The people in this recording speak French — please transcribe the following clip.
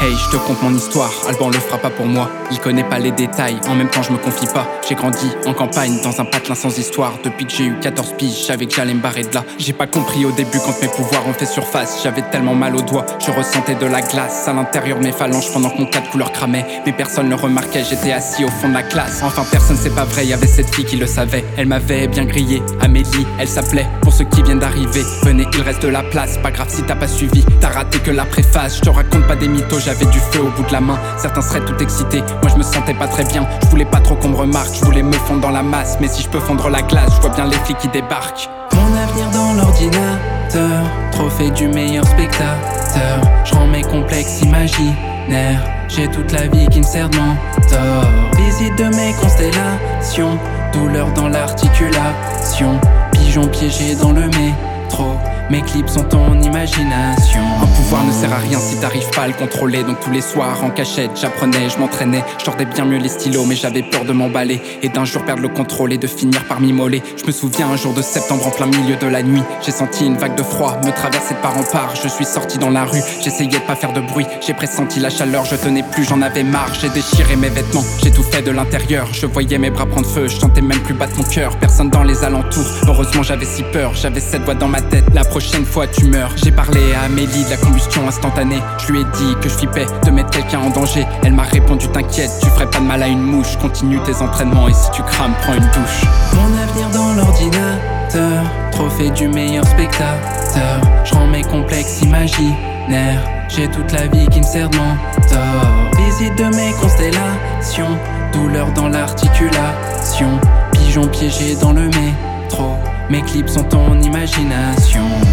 Hey, je te conte mon histoire, Alban le fera pas pour moi. Il connaît pas les détails, en même temps je me confie pas. J'ai grandi en campagne, dans un patelin sans histoire. Depuis que j'ai eu 14 piges, je savais que j'allais me barrer de là. J'ai pas compris au début quand mes pouvoirs ont fait surface. J'avais tellement mal aux doigts, je ressentais de la glace à l'intérieur de mes phalanges pendant que mon cas de couleur cramait. Mais personne ne remarquait, j'étais assis au fond de la classe. Enfin personne, c'est pas vrai, y'avait cette fille qui le savait. Elle m'avait bien grillé, Amélie, elle s'appelait. Pour ceux qui viennent d'arriver, venez, il reste de la place. Pas grave si t'as pas suivi, t'as raté que la préface. Je te raconte pas des mythos, j'avais du feu au bout de la main. Certains seraient tout excités, moi je me sentais pas très bien. Je voulais pas trop qu'on me remarque, je voulais me fondre dans la masse. Mais si je peux fondre la glace, je vois bien les flics qui débarquent. Mon avenir dans l'ordinateur, trophée du meilleur spectateur. Je rends mes complexes imaginaires, j'ai toute la vie qui me sert de mentor. Visite de mes constellations, douleur dans l'articulation. Pigeon piégé dans le métro, mes clips sont ton imagination. Un pouvoir ne sert à rien si t'arrives pas à le contrôler. Donc tous les soirs en cachette j'apprenais, je m'entraînais. Je tordais bien mieux les stylos mais j'avais peur de m'emballer et d'un jour perdre le contrôle et de finir par m'immoler. Je me souviens un jour de septembre en plein milieu de la nuit, j'ai senti une vague de froid me traverser de part en part. Je suis sorti dans la rue, j'essayais de pas faire de bruit. J'ai pressenti la chaleur, je tenais plus, j'en avais marre. J'ai déchiré mes vêtements, j'ai tout fait de l'intérieur. Je voyais mes bras prendre feu, je sentais même plus battre mon cœur. Personne dans les alentours, heureusement j'avais si peur. J'avais cette voix dans ma tête, la prochaine fois tu meurs. J'ai parlé à Amélie de la combustion instantanée. Je lui ai dit que je flippais de mettre quelqu'un en danger. Elle m'a répondu t'inquiète, tu ferais pas de mal à une mouche. Continue tes entraînements et si tu crames, prends une douche. Mon avenir dans l'ordinateur, trophée du meilleur spectateur. Je rends mes complexes imaginaires, j'ai toute la vie qui me sert de mentor. Visite de mes constellations, douleur dans l'articulation. Pigeon piégé dans le métro, mes clips sont ton imagination.